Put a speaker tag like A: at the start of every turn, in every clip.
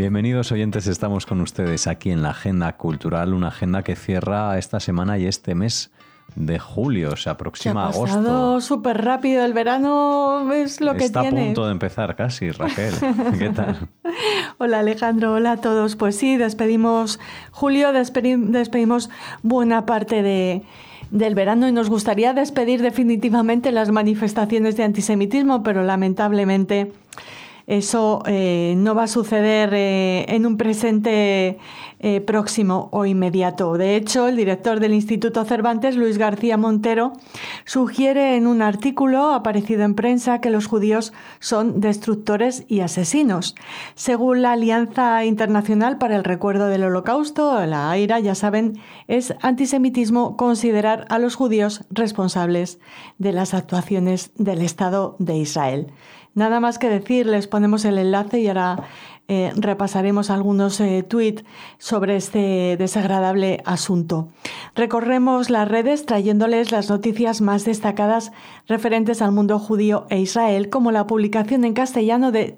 A: Bienvenidos oyentes, estamos con ustedes aquí en la Agenda Cultural, una agenda que cierra esta semana y este mes de julio, se aproxima agosto.
B: Ha pasado súper rápido, el verano es lo que tiene.
A: Está a punto de empezar casi, Raquel. ¿Qué tal?
B: Hola Alejandro, hola a todos. Pues sí, despedimos julio, despedimos buena parte del verano y nos gustaría despedir definitivamente las manifestaciones de antisemitismo, pero lamentablemente eso no va a suceder en un presente próximo o inmediato. De hecho, el director del Instituto Cervantes, Luis García Montero, sugiere en un artículo aparecido en prensa que los judíos son destructores y asesinos. Según la Alianza Internacional para el Recuerdo del Holocausto, la AIRA, ya saben, es antisemitismo considerar a los judíos responsables de las actuaciones del Estado de Israel. Nada más que decir, les ponemos el enlace y ahora repasaremos algunos tuits sobre este desagradable asunto. Recorremos las redes trayéndoles las noticias más destacadas referentes al mundo judío e Israel, como la publicación en castellano de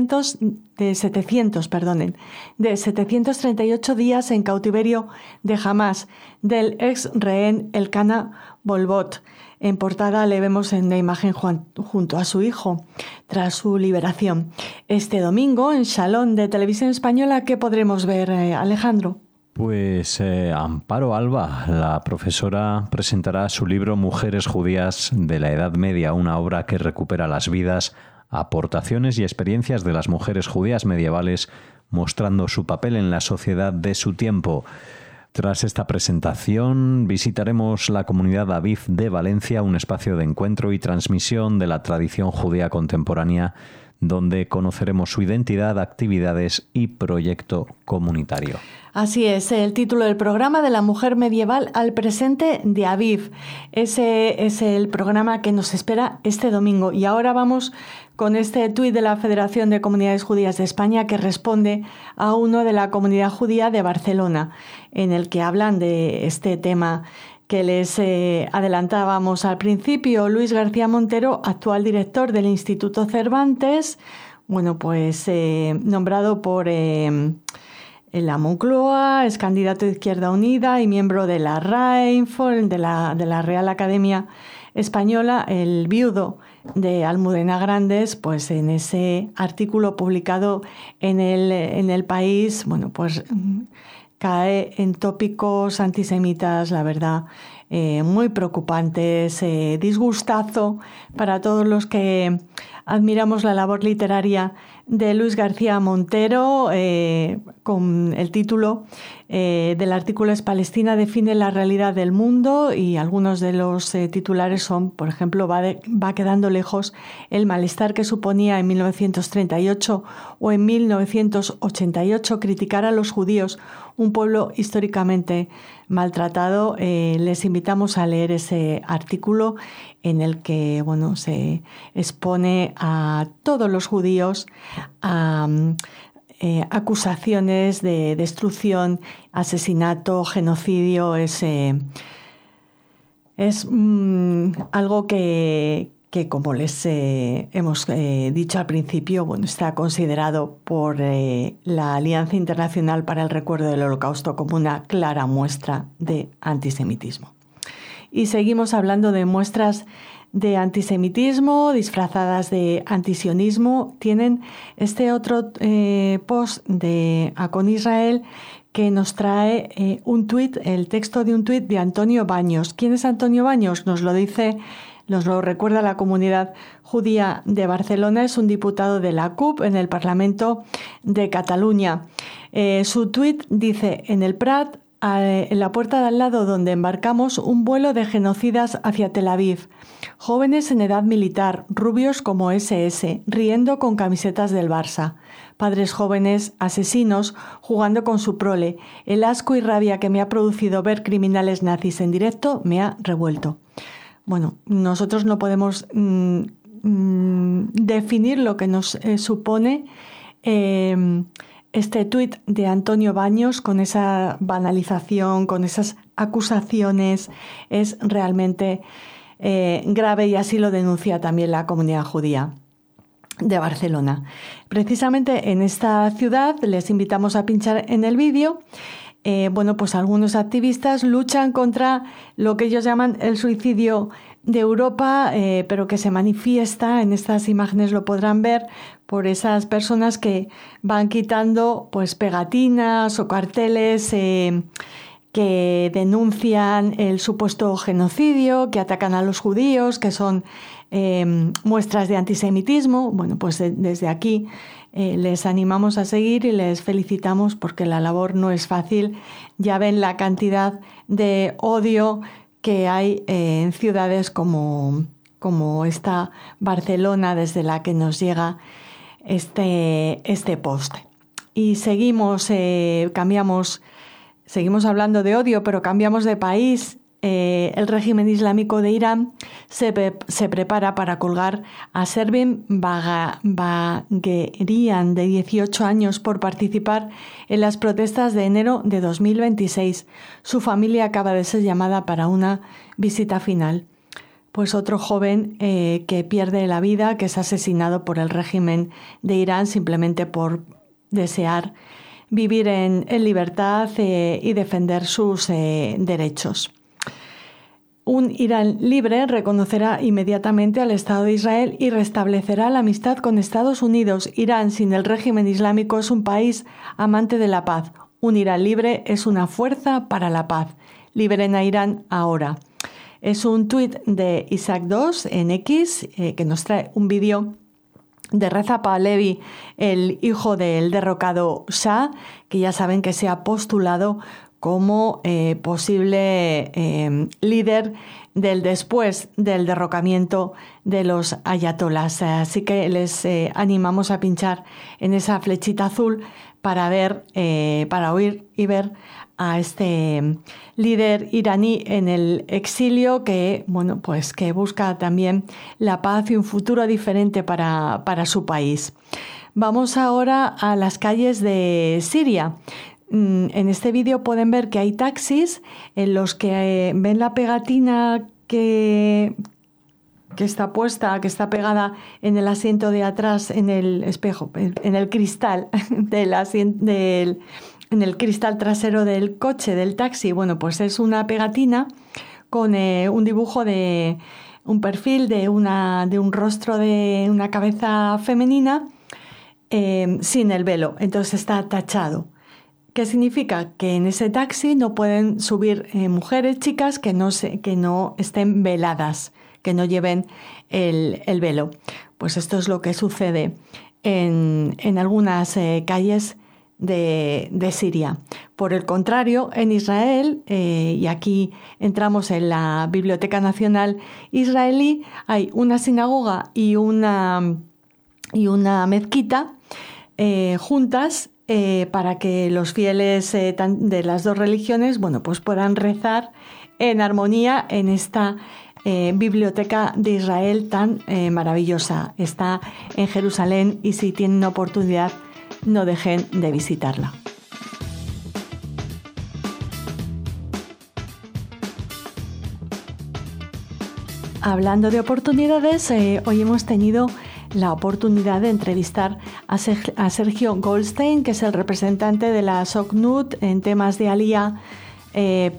B: 738 días en cautiverio de Hamás, del ex rehén Elkana Bolbot. En portada le vemos en la imagen junto a su hijo, tras su liberación. Este domingo, en Shalom de Televisión Española, ¿qué podremos ver, Alejandro?
A: Pues Amparo Alba, la profesora, presentará su libro Mujeres judías de la Edad Media, una obra que recupera las vidas, aportaciones y experiencias de las mujeres judías medievales, mostrando su papel en la sociedad de su tiempo. Tras esta presentación, visitaremos la comunidad Aviv de Valencia, un espacio de encuentro y transmisión de la tradición judía contemporánea, donde conoceremos su identidad, actividades y proyecto comunitario.
B: Así es, el título del programa de la mujer medieval al presente de Aviv. Ese es el programa que nos espera este domingo. Y ahora vamos con este tuit de la Federación de Comunidades Judías de España que responde a uno de la comunidad judía de Barcelona, en el que hablan de este tema que les adelantábamos al principio. Luis García Montero, actual director del Instituto Cervantes, nombrado por la Moncloa, es candidato de Izquierda Unida y miembro de la RAE, de la Real Academia Española, el viudo de Almudena Grandes, pues en ese artículo publicado en el País, cae en tópicos antisemitas, la verdad, muy preocupantes, disgustazo para todos los que admiramos la labor literaria de Luis García Montero, con el título del artículo es Palestina define la realidad del mundo, y algunos de los titulares son, por ejemplo, va quedando lejos el malestar que suponía en 1938 o en 1988 criticar a los judíos, un pueblo históricamente maltratado. Les invitamos a leer ese artículo en el que se expone a todos los judíos a acusaciones de destrucción, asesinato, genocidio. Es algo que como les hemos dicho al principio, está considerado por la Alianza Internacional para el Recuerdo del Holocausto como una clara muestra de antisemitismo. Y seguimos hablando de muestras de antisemitismo disfrazadas de antisionismo. Tienen este otro post de Acon Israel que nos trae el texto de un tuit de Antonio Baños. ¿Quién es Antonio Baños? Nos lo recuerda la comunidad judía de Barcelona. Es un diputado de la CUP en el Parlamento de Cataluña. Su tuit dice: en el Prat, en la puerta de al lado donde embarcamos, un vuelo de genocidas hacia Tel Aviv. Jóvenes en edad militar, rubios como SS, riendo con camisetas del Barça. Padres jóvenes, asesinos, jugando con su prole. El asco y rabia que me ha producido ver criminales nazis en directo me ha revuelto. Nosotros no podemos definir lo que nos supone este tuit de Antonio Baños, con esa banalización, con esas acusaciones. Es realmente grave, y así lo denuncia también la comunidad judía. de Barcelona. Precisamente en esta ciudad les invitamos a pinchar en el vídeo. Pues algunos activistas luchan contra lo que ellos llaman el suicidio de Europa, pero que se manifiesta, en estas imágenes lo podrán ver, por esas personas que van quitando pues pegatinas o carteles que denuncian el supuesto genocidio, que atacan a los judíos, que son muestras de antisemitismo. Bueno, pues desde aquí les animamos a seguir y les felicitamos porque la labor no es fácil. Ya ven la cantidad de odio que hay en ciudades como esta Barcelona, desde la que nos llega este post. Y seguimos hablando de odio, pero cambiamos de país. El régimen islámico de Irán se prepara para colgar a Servin Bagherian, de 18 años, por participar en las protestas de enero de 2026. Su familia acaba de ser llamada para una visita final. Pues otro joven que pierde la vida, que es asesinado por el régimen de Irán simplemente por desear vivir en libertad y defender sus derechos. Un Irán libre reconocerá inmediatamente al Estado de Israel y restablecerá la amistad con Estados Unidos. Irán sin el régimen islámico es un país amante de la paz. Un Irán libre es una fuerza para la paz. Liberen a Irán ahora. Es un tuit de Isaac II en X que nos trae un vídeo de Reza Pahlavi, el hijo del derrocado Shah, que ya saben que se ha postulado como posible líder del después del derrocamiento de los ayatolás. Así que les animamos a pinchar en esa flechita azul para oír y ver a este líder iraní en el exilio que busca también la paz y un futuro diferente para su país. Vamos ahora a las calles de Siria. En este vídeo pueden ver que hay taxis en los que ven la pegatina que está puesta, que está pegada en el asiento de atrás, en el espejo, en el cristal en el cristal trasero del coche, del taxi. Bueno, pues es una pegatina con un dibujo de un perfil de un rostro de una cabeza femenina sin el velo. Entonces está tachado. ¿Qué significa? Que en ese taxi no pueden subir mujeres, chicas que no estén veladas, que no lleven el velo. Pues esto es lo que sucede en algunas calles de Siria. Por el contrario, en Israel, y aquí entramos en la Biblioteca Nacional Israelí, hay una sinagoga y una mezquita juntas, para que los fieles de las dos religiones puedan rezar en armonía en esta biblioteca de Israel tan maravillosa. Está en Jerusalén y si tienen oportunidad no dejen de visitarla. Hablando de oportunidades, hoy hemos tenido la oportunidad de entrevistar a Sergio Goldstein, que es el representante de la SOCNUT en temas de Aliyah de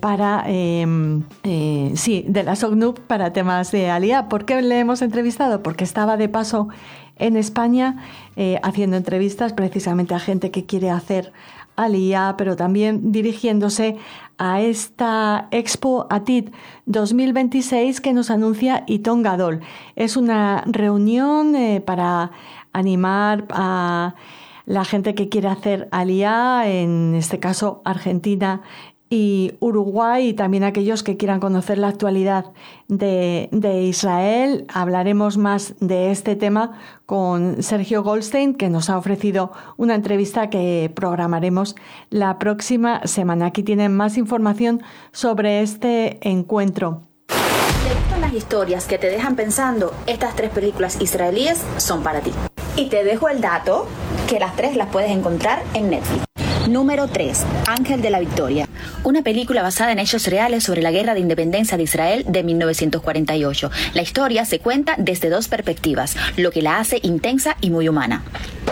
B: la SOCNUT para temas de Aliyah. ¿Por qué le hemos entrevistado? Porque estaba de paso en España haciendo entrevistas precisamente a gente que quiere hacer Aliyah, pero también dirigiéndose a esta Expo Atid 2026 que nos anuncia Iton Gadol. Es una reunión para animar a la gente que quiere hacer Aliyah, en este caso Argentina y Uruguay, y también aquellos que quieran conocer la actualidad de Israel. Hablaremos más de este tema con Sergio Goldstein, que nos ha ofrecido una entrevista que programaremos la próxima semana. Aquí tienen más información sobre este encuentro.
C: Si te gustan las historias que te dejan pensando, estas 3 películas israelíes son para ti. Y te dejo el dato que las 3 las puedes encontrar en Netflix. Número 3. Ángel de la Victoria. Una película basada en hechos reales sobre la guerra de independencia de Israel de 1948. La historia se cuenta desde dos perspectivas, lo que la hace intensa y muy humana.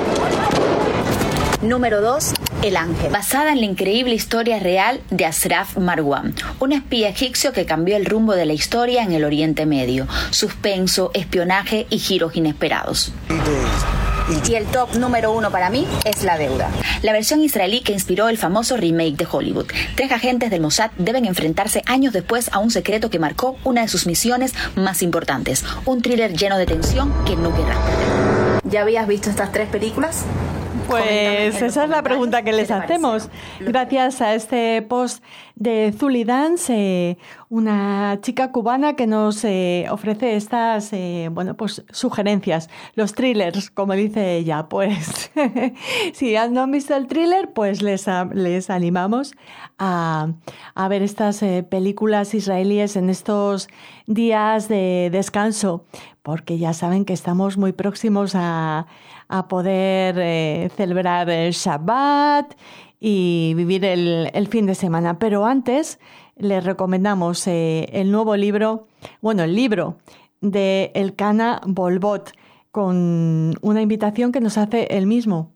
C: Número 2. El Ángel, basada en la increíble historia real de Ashraf Marwan, un espía egipcio que cambió el rumbo de la historia en el Oriente Medio. Suspenso, espionaje y giros inesperados. Y el top número 1 para mí es La Deuda, la versión israelí que inspiró el famoso remake de Hollywood. 3 agentes del Mossad deben enfrentarse años después a un secreto que marcó una de sus misiones más importantes. Un thriller lleno de tensión que no querrás perder. ¿Ya habías visto estas 3 películas?
B: Pues esa es la pregunta que les hacemos. Gracias a este post de Zuli Dance, una chica cubana que nos ofrece estas pues sugerencias. Los thrillers, como dice ella. Pues si no han visto el thriller, pues les animamos a ver estas películas israelíes en estos días de descanso, porque ya saben que estamos muy próximos a poder celebrar el Shabbat y vivir el fin de semana. Pero antes les recomendamos el nuevo libro, el libro de Elkana Bolbot, con una invitación que nos hace él mismo.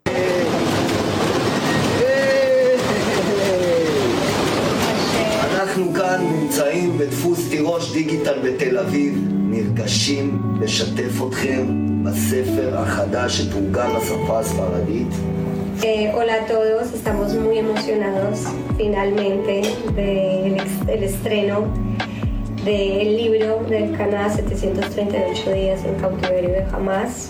D: אנחנו כאן נמצאים בדפוס תירוש דיגיטל בתל אביב, נרגשים לשתף אתכם בספר החדש שתורגם לשפה הספרדית.
E: Hola a todos, estamos muy emocionados finalmente del estreno del libro del Elkana 738 días en cautiverio de Hamas.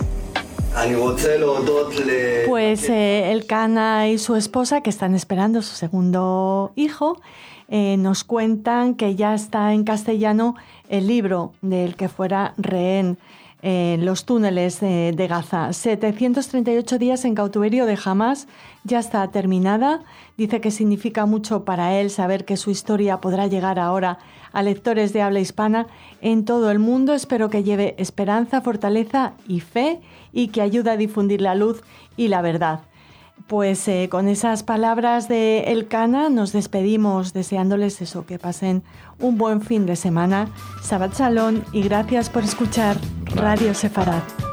B: Pues Elkana y su esposa, que están esperando su segundo hijo, nos cuentan que ya está en castellano el libro del que fuera rehén en los túneles de Gaza. 738 días en cautiverio de Hamas ya está terminada. Dice que significa mucho para él saber que su historia podrá llegar ahora a lectores de habla hispana en todo el mundo. Espero que lleve esperanza, fortaleza y fe, y que ayude a difundir la luz y la verdad. Pues con esas palabras de Elkana nos despedimos deseándoles eso, que pasen un buen fin de semana. Shabbat Shalom y gracias por escuchar Radio Sefarad.